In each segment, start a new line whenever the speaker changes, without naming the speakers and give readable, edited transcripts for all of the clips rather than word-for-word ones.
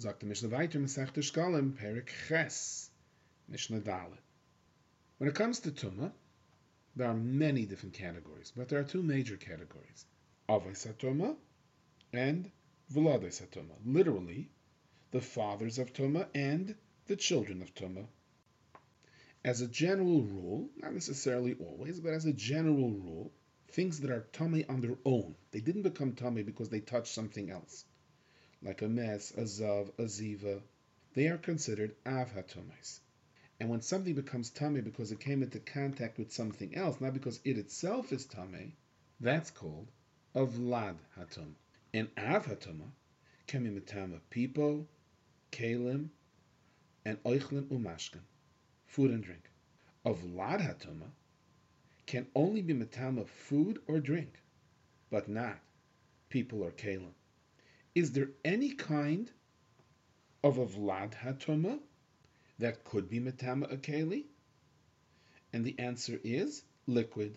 Sagt the Mishnah weiter, Masechta Shkalim, Perik Ches, Mishnah Dalet. When it comes to Tumah, there are many different categories, but there are two major categories: Avos HaTumah and V'ladei HaTumah. Literally, the fathers of Tumah and the children of Tumah. As a general rule, not necessarily always, but as a general rule, things that are Tameh on their own, they didn't become Tameh because they touched something else, like a mes, a zav, a ziva, they are considered Av HaTumais. And when something becomes Tameh because it came into contact with something else, not because it itself is Tameh, that's called a Vlad HaTumah. And Av HaTumah can be Metama Pipo, Kalim, and Oichlin Umashkin, food and drink. A Vlad HaTumah can only be Metama food or drink, but not people or Kalim. Is there any kind of a Vlad HaTumah that could be Metama a Keli? And the answer is liquid.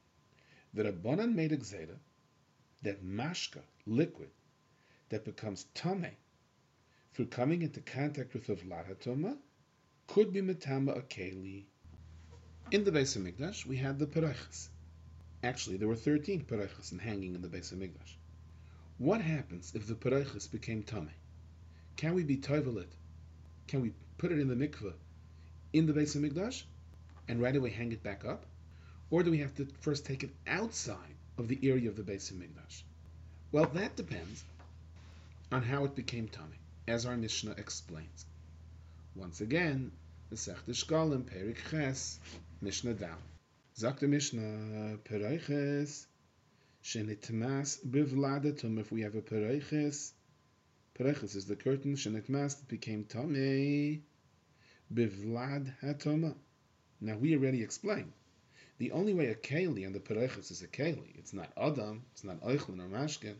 The Rabbanan made a Gzeda that mashka, liquid, that becomes Tameh through coming into contact with a Vlad HaTumah could be Metama a Keli. In the Beis HaMikdash, we had the Perechas. Actually, there were 13 Perechas hanging in the Beis HaMikdash. What happens if the Perechas became Tameh? Can we be Toivel it? Can we put it in the mikveh in the Beis HaMikdash and right away hang it back up? Or do we have to first take it outside of the area of the Beis HaMikdash? Well, that depends on how it became Tameh, as our Mishnah explains. Once again, Masechta Shkalim, Perik Ches, Mishnah Dal. Zakt the Mishnah, Pereiches, Shenitmas Bivlada Tumah. If we have a Pereiches, Pereiches is the curtain, Shenitmas, that became Tameh, Bivlad HaTumah. Now we already explained. The only way a Keli and the Pereiches is a Keli, it's not Adam, it's not Eichlin or Mashkin.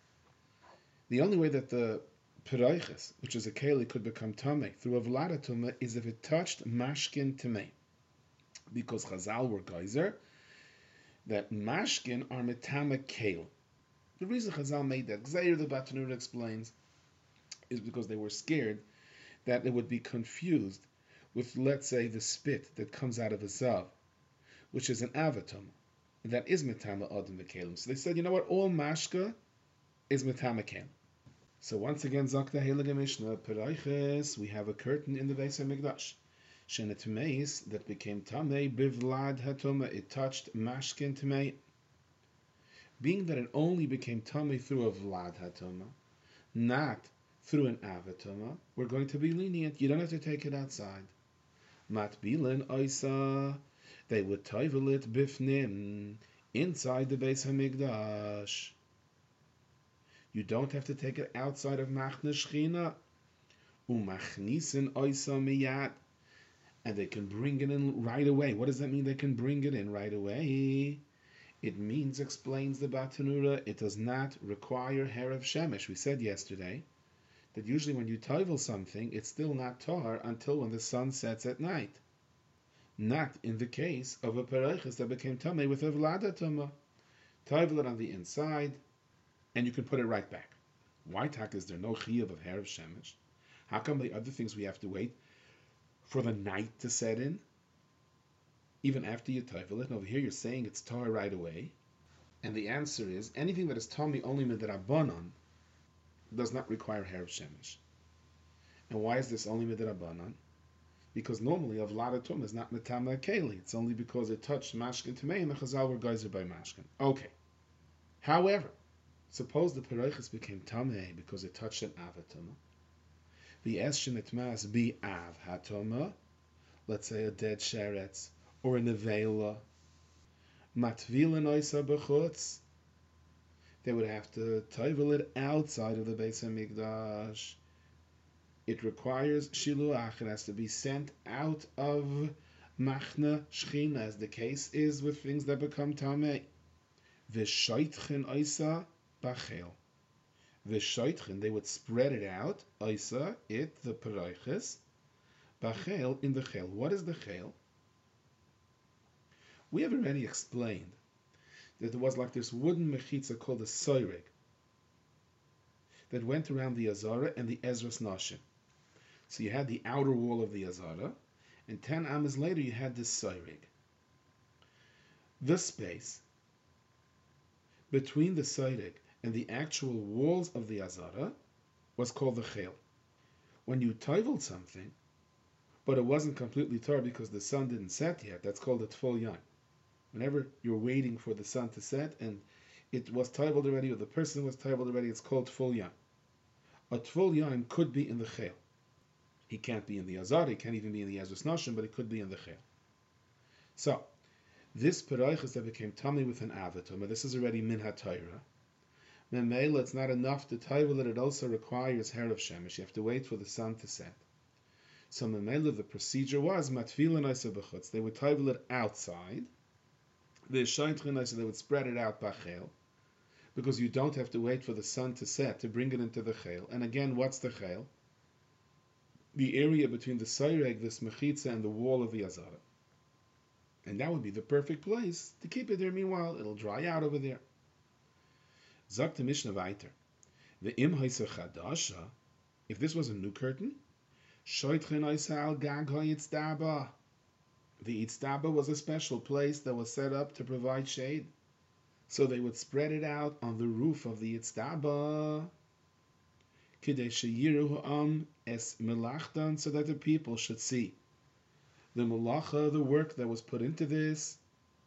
The only way that the Pereiches, which is a Keli, could become Tameh through a Vlad HaTumah is if it touched Mashkin Tameh. Because Chazal were geyser that Mashkin are Metama Keli. The reason Chazal made that Gzeir, the Batanur explains, is because they were scared that it would be confused with, let's say, the spit that comes out of a zav, which is an avatum, and that is Metama Adam V'Kelim. So they said, you know what, all Mashka is Metama Kelim. So once again, Zakta Heilige Mishnah, Pereiches, we have a curtain in the Beis HaMikdash. Shenet Meis, that became Tamei, Bivlad HaTumah, it touched Mashkin Tamei. Being that it only became Tamei through a Vlad HaTumah, not through an Avatuma, we're going to be lenient. You don't have to take it outside. Mat Bilin Oisa, they would toivel it bifnim, inside the Beis HaMikdash. You don't have to take it outside of Machne Shechina. Umachnisin Oisa miyat, and they can bring it in right away. What does that mean? They can bring it in right away. It means, explains the Batanura, it does not require Herav Shemesh. We said yesterday that usually when you toivel something, it's still not tahar until when the sun sets at night. Not in the case of a Pereiches that became Tameh with a Vlada Tumah. Toivel it on the inside, and you can put it right back. Why, Tak, is there no Chiyuv of Herav Shemesh? How come the other things we have to wait for the night to set in, even after you toivel it? And over here you're saying it's tahar right away. And the answer is, anything that is Tameh only midrabanan does not require Herav Shemesh. And why is this only midrabanan? Because normally a Vlada Tumah is not Metama Keli. It's only because it touched Mashkin Tamei and the Chazal were geyser by Mashkin. Okay. However, suppose the Pereiches became Tamei because it touched an Avatuma. The Eshenetmas be Av HaTumah, let's say a dead sheretz, or a nevela, Matvila Noisa B'chutz, they would have to toivel it outside of the Beis HaMikdash. It requires shiluach, it has to be sent out of Machna Shechina, as the case is with things that become Tamei. V'shoitchen oisa b'chel. V'shoitchen, they would spread it out, oisa, it, the Pereiches, b'chel, in the chel. What is the chel? We have already explained that there was like this wooden mechitza called a soireg. that went around the Azara and the Ezras Nashim. So you had the outer wall of the Azara, and 10 amas later you had this Soirig. The space between the Soirig and the actual walls of the Azara was called the Chel. When you toiveled something, but it wasn't completely tar because the sun didn't set yet, that's called a Tful Yom. Whenever you're waiting for the sun to set and it was toiveled already, or the person was toiveled already, it's called Tful Yom. A Tful Yom could be in the Chel. He can't be in the Azara, he can't even be in the Ezras Nashim, but it could be in the Chel. So, this Peraychus that became tummy with an Avatuma, this is already Min HaTorah. Memela, it's not enough to toivel it also requires Herav Shemesh. You have to wait for the sun to set. So Memela, the procedure was Matfila Naisa B'chutz. They would toivel it outside. The Shaintchen Naisa, they would spread it out Bachel, because you don't have to wait for the sun to set to bring it into the Chel. And again, what's the Chel? The area between the Sayreg, this Mechitza, and the wall of the Azara. And that would be the perfect place to keep it there. Meanwhile, it'll dry out over there. Zakt the Mishnah weiter. The Im Haisa Chadasha, if this was a new curtain, Shoitchen Haisa al Gag HaYitzdaba. The Yitzdaba was a special place that was set up to provide shade. So they would spread it out on the roof of the Yitzdaba. Kidei sheyiru ha'am es melachtan, so that the people should see the melacha, the work that was put into this.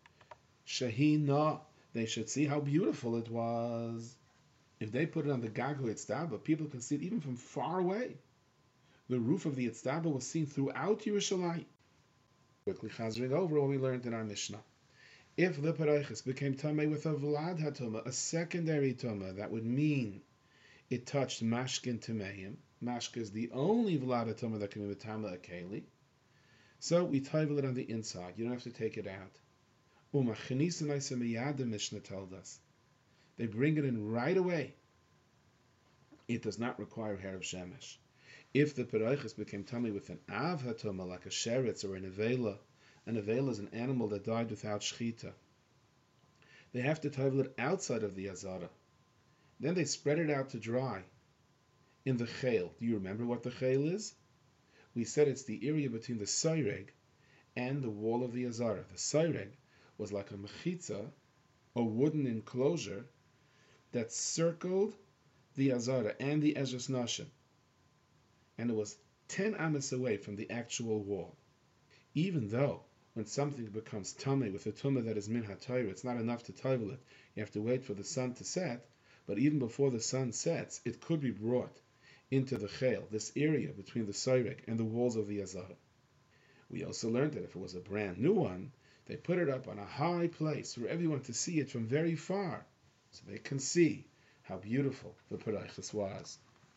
Shahina, they should see how beautiful it was. If they put it on the Gag HaYitzdaba, people can see it even from far away. The roof of the Yitzdaba was seen throughout Yerushalayim. Quickly chazering over what we learned in our Mishnah. If the Paraychis became Tameh with a Vlad HaTumah, a secondary Tumah, that would mean it touched Mashkin Tameim. Mashka is the only Vlad HaTumah that can be with Tameh Akeli. So we toivel it on the inside. You don't have to take it out. The Mishnah told us. They bring it in right away. It does not require Herav Shemesh. If the Peraychis became tummy with an Av HaTumah, like a Sheretz or an Avela is an animal that died without Shechita, they have to toivel it outside of the Azara. Then they spread it out to dry in the Chel. Do you remember what the Chel is? We said it's the area between the Sayreg and the wall of the Azara. The Sayreg was like a Mechitza, a wooden enclosure that circled the Azara and the Ezras Nashim. And it was 10 amas away from the actual wall. Even though when something becomes tummy with a tumah that is min ha-Torah, it's not enough to toivel it. You have to wait for the sun to set. But even before the sun sets, it could be brought into the Chel, this area between the Sayreg and the walls of the Azara. We also learned that if it was a brand new one, they put it up on a high place for everyone to see it from very far, so they can see how beautiful the Paraychis was.